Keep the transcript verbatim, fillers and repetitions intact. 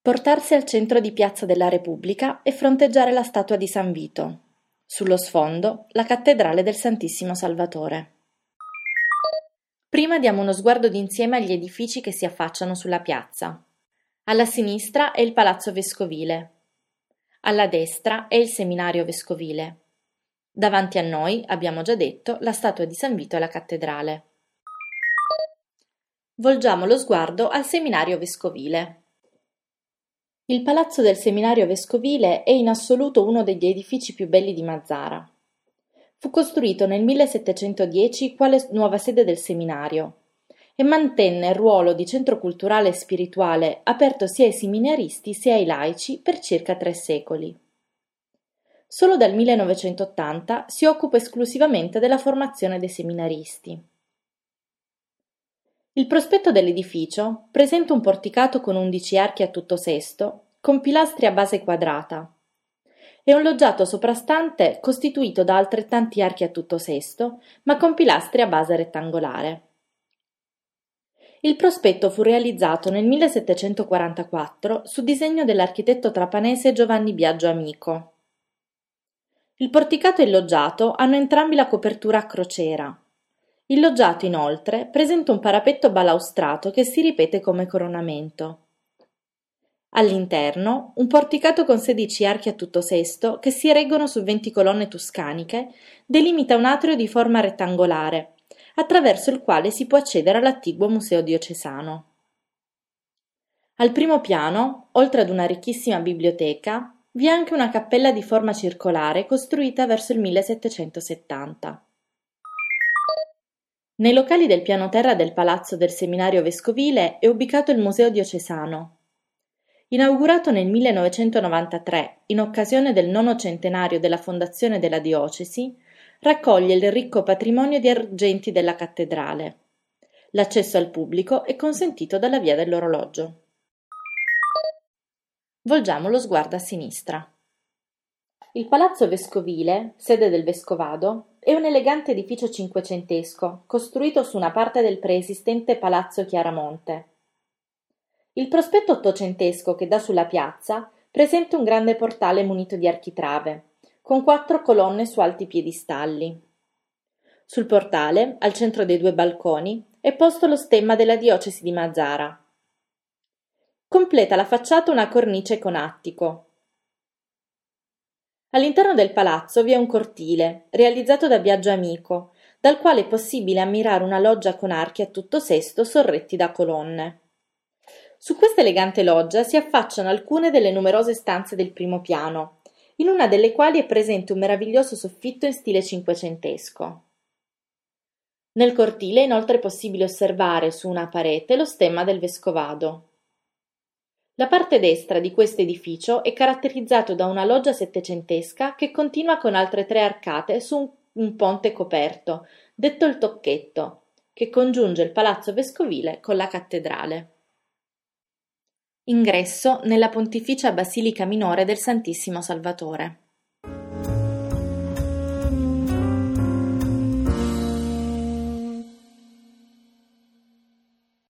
Portarsi al centro di Piazza della Repubblica e fronteggiare la statua di San Vito. Sullo sfondo, la cattedrale del Santissimo Salvatore. Prima diamo uno sguardo d'insieme agli edifici che si affacciano sulla piazza. Alla sinistra è il Palazzo Vescovile. Alla destra è il Seminario Vescovile. Davanti a noi, abbiamo già detto, la statua di San Vito e la cattedrale. Volgiamo lo sguardo al Seminario Vescovile. Il Palazzo del Seminario Vescovile è in assoluto uno degli edifici più belli di Mazara. Fu costruito nel millesettecentodieci quale nuova sede del seminario e mantenne il ruolo di centro culturale e spirituale aperto sia ai seminaristi sia ai laici per circa tre secoli. Solo dal millenovecentottanta si occupa esclusivamente della formazione dei seminaristi. Il prospetto dell'edificio presenta un porticato con undici archi a tutto sesto, con pilastri a base quadrata, e un loggiato soprastante costituito da altrettanti archi a tutto sesto, ma con pilastri a base rettangolare. Il prospetto fu realizzato nel millesettecentoquarantaquattro su disegno dell'architetto trapanese Giovanni Biagio Amico. Il porticato e il loggiato hanno entrambi la copertura a crociera. Il loggiato, inoltre, presenta un parapetto balaustrato che si ripete come coronamento. All'interno, un porticato con sedici archi a tutto sesto che si reggono su venti colonne tuscaniche delimita un atrio di forma rettangolare, attraverso il quale si può accedere all'attiguo Museo Diocesano. Al primo piano, oltre ad una ricchissima biblioteca, vi è anche una cappella di forma circolare costruita verso il millesettecentosettanta. Nei locali del piano terra del Palazzo del Seminario Vescovile è ubicato il Museo Diocesano. Inaugurato nel millenovecentonovantatré in occasione del nono centenario della fondazione della diocesi, raccoglie il ricco patrimonio di argenti della cattedrale. L'accesso al pubblico è consentito dalla via dell'orologio. Volgiamo lo sguardo a sinistra. Il Palazzo Vescovile, sede del Vescovado, è un elegante edificio cinquecentesco, costruito su una parte del preesistente Palazzo Chiaramonte. Il prospetto ottocentesco che dà sulla piazza presenta un grande portale munito di architrave, con quattro colonne su alti piedistalli. Sul portale, al centro dei due balconi, è posto lo stemma della diocesi di Mazara. Completa la facciata una cornice con attico. All'interno del palazzo vi è un cortile, realizzato da Biagio Amico, dal quale è possibile ammirare una loggia con archi a tutto sesto sorretti da colonne. Su questa elegante loggia si affacciano alcune delle numerose stanze del primo piano, in una delle quali è presente un meraviglioso soffitto in stile cinquecentesco. Nel cortile è inoltre possibile osservare su una parete lo stemma del Vescovado. La parte destra di questo edificio è caratterizzato da una loggia settecentesca che continua con altre tre arcate su un, un ponte coperto, detto il Tocchetto, che congiunge il Palazzo Vescovile con la cattedrale. Ingresso nella Pontificia Basilica Minore del Santissimo Salvatore.